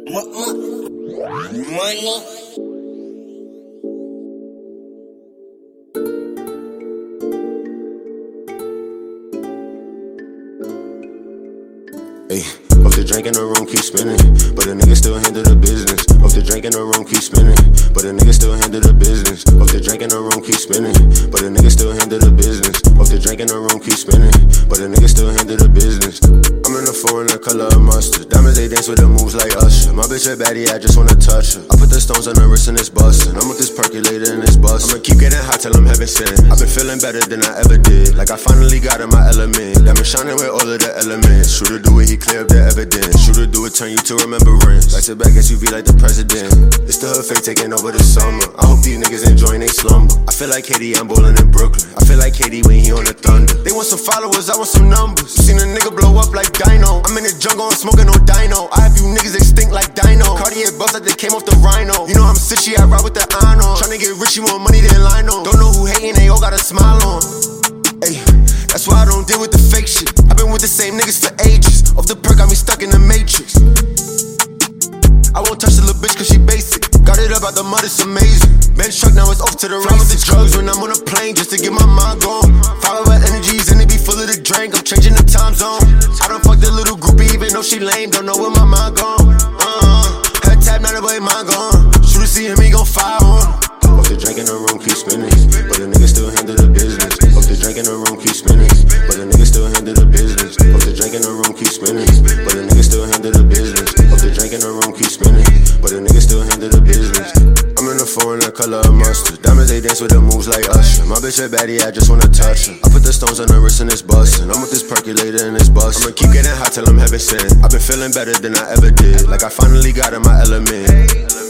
Money. Hey, off the drink in the room keep spinning, but a nigga still handle the business. Off the drink in the room keep spinning, but a nigga still handle the business. Off the drink in the room keep spinning, but a nigga still handle the business. Off the drink in the room keep spinning, but a nigga still handle the business. I'm in the foreign, the color of mustard. Diamonds, they dance with the moves like Usher. My bitch a baddie, I just wanna touch her. I put the stones on her wrist and it's bustin'. I'm with this percolator and it's bustin'. I'ma keep getting hot till I'm heaven sent. I've been feeling better than I ever did. Like I finally got in my element. Diamond shining with all of the elements. Shooter do it, he clear up the evidence. Shooter do it, turn you to remembrance. Like sit back SUV like the president. It's the hood fake taking over the summer. I hope these niggas enjoying they slumber. I feel like KD, I'm bowling in Brooklyn. I feel like KD when he on the Thunder. They want some followers, I want some numbers. You seen a nigga blow up like Dino. I'm in the jungle, I'm smoking on Dino. I have you niggas extinct like Dino. Cartier bust like they came off the Rhino. You know I'm sitchy, I ride with the iron on. Tryna get rich, you want money, then Lino. Don't know who hating, they all got a smile on. Ayy, that's why I don't deal with the fake shit. I've been with the same niggas for ages. Off the perk, got me stuck in the matrix. I won't touch the little bitch cause she basic. Got it up out the mud, it's amazing. Bench truck, now it's off to the right with the drugs when I'm on a plane just to get my mind going. 5 hour energies and it be full of the drink. I'm changing the time zone. I done fucked the little groupie even though she lame. Don't know where my mind gone. Her tab, now the boy mine gone. Shooter see him, he gon' fire on. Off the drink in the room keep spinning, but the nigga still handle the business. Off the drink in the room keep spinning, but the nigga still handle the business. Off the drink in the room keep spinning, but the nigga still handle the business. Off the drink in the room keep spinning, but the nigga still handle the business. I'm in the foreign, the color of mustard. Diamonds, they dance with the moves like Usher. My bitch a baddie, I just wanna touch her. I put the stones on her wrist and it's bustin'. I'm with this percolator and it's bustin'. I'ma keep getting hot till I'm heaven sent. I've been feeling better than I ever did. Like I finally got in my element.